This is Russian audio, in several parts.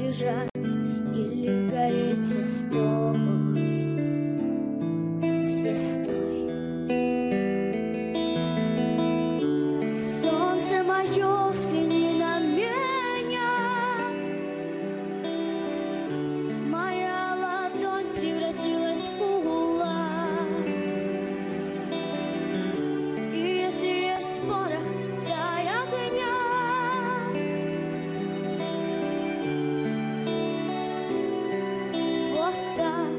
лежать или гореть звездой, звездой. Солнце мое, взгляни на меня. Моя ладонь превратилась в кулак. И если есть порох, дай огня. Вот так.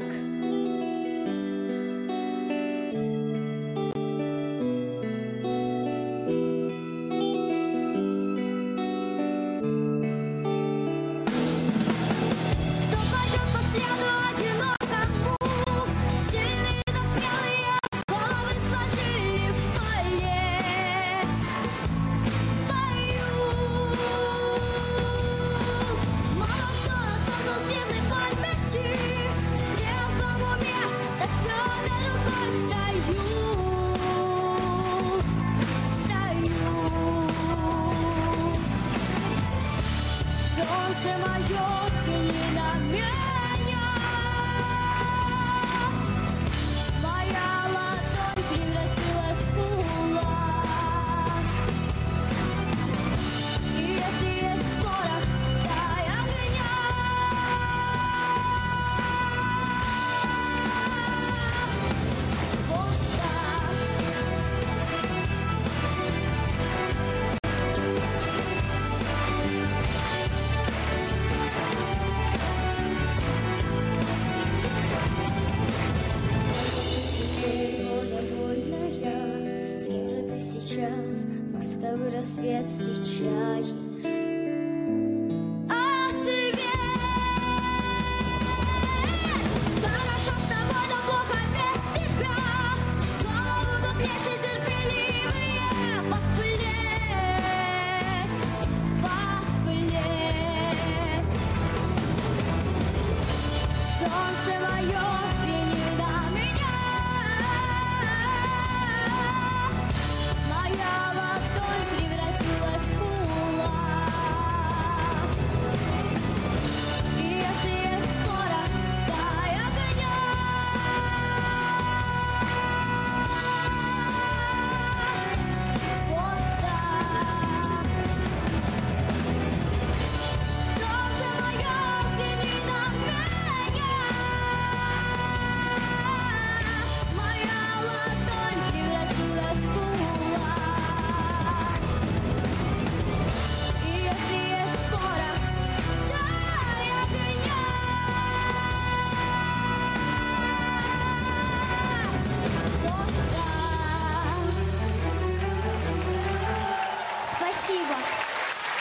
Кто пойдет по следу одинокому? Сильные да смелые головы сложили в поле. Поют. Мало кто остался с дневной памяти. В трезвом уме да с тёмной рукой встаю. Солнце мое, взгляни на меня. Моя ладонь превратилась в кулак. И если есть порох, дай огня. Вот так. Теперь воля вольная. С кем же ты сейчас? Ласковый рассвет встречаешь.